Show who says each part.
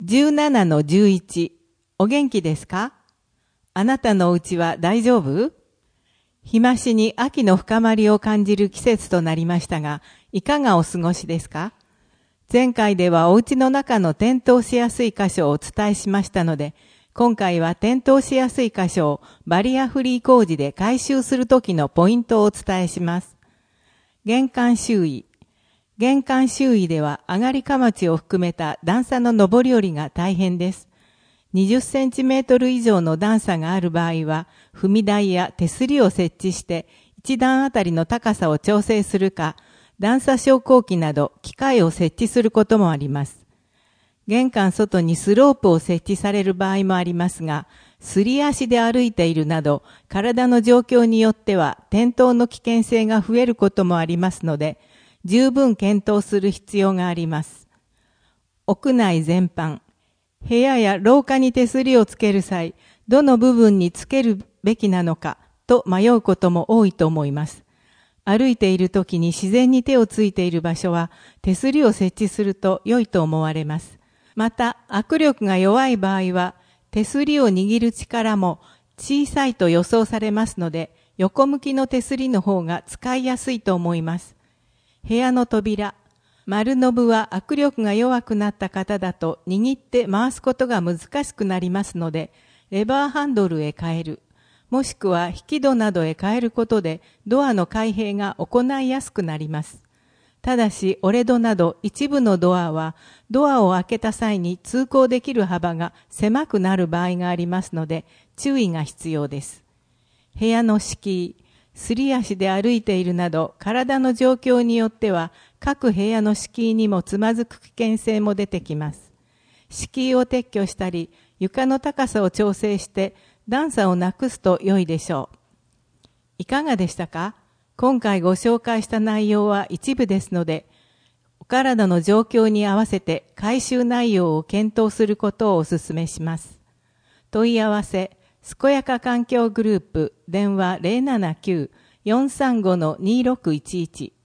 Speaker 1: 17-11 お元気ですか？あなたのお家は大丈夫？日増しに秋の深まりを感じる季節となりましたが、いかがお過ごしですか？前回ではお家の中の転倒しやすい箇所をお伝えしましたので、今回は転倒しやすい箇所をバリアフリー工事で改修するときのポイントをお伝えします。玄関周囲。玄関周囲では上がりかまちを含めた段差の上り下りが大変です。20センチメートル以上の段差がある場合は、踏み台や手すりを設置して、一段あたりの高さを調整するか、段差昇降機など機械を設置することもあります。玄関外にスロープを設置される場合もありますが、すり足で歩いているなど、体の状況によっては転倒の危険性が増えることもありますので、十分検討する必要があります。屋内全般。部屋や廊下に手すりをつける際、どの部分につけるべきなのかと迷うことも多いと思います。歩いている時に自然に手をついている場所は手すりを設置すると良いと思われます。また、握力が弱い場合は手すりを握る力も小さいと予想されますので、横向きの手すりの方が使いやすいと思います。部屋の扉。丸ノブは握力が弱くなった方だと握って回すことが難しくなりますので、レバーハンドルへ変える、もしくは引き戸などへ変えることでドアの開閉が行いやすくなります。ただし、折れ戸など一部のドアはドアを開けた際に通行できる幅が狭くなる場合がありますので注意が必要です。部屋の敷居。すり足で歩いているなど体の状況によっては各部屋の敷居にもつまずく危険性も出てきます。敷居を撤去したり床の高さを調整して段差をなくすと良いでしょう。いかがでしたか？今回ご紹介した内容は一部ですので、お体の状況に合わせて改修内容を検討することをお勧めします。問い合わせ健やか環境グループ電話 079-435-2611